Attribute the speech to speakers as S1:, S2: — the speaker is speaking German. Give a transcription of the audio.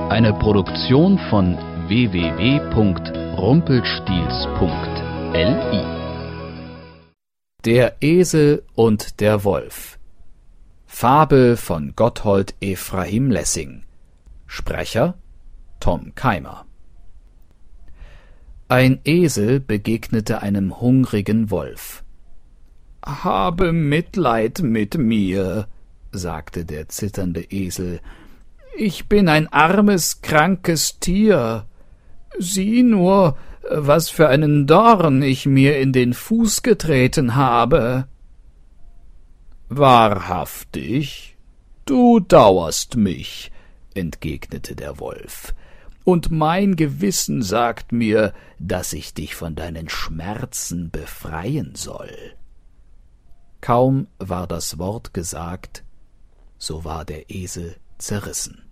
S1: Eine Produktion von www.rumpelstilzchen.li.
S2: Der Esel und der Wolf. Fabel von Gotthold Ephraim Lessing. Sprecher Tom Keimer. Ein Esel begegnete einem hungrigen Wolf. »Habe Mitleid mit mir«, sagte der zitternde Esel. »Ich bin ein armes, krankes Tier. Sieh nur, was für einen Dorn ich mir in den Fuß getreten habe.« »Wahrhaftig, du dauerst mich«, entgegnete der Wolf, »und mein Gewissen sagt mir, dass ich dich von deinen Schmerzen befreien soll.« Kaum war das Wort gesagt, so war der Esel zerrissen.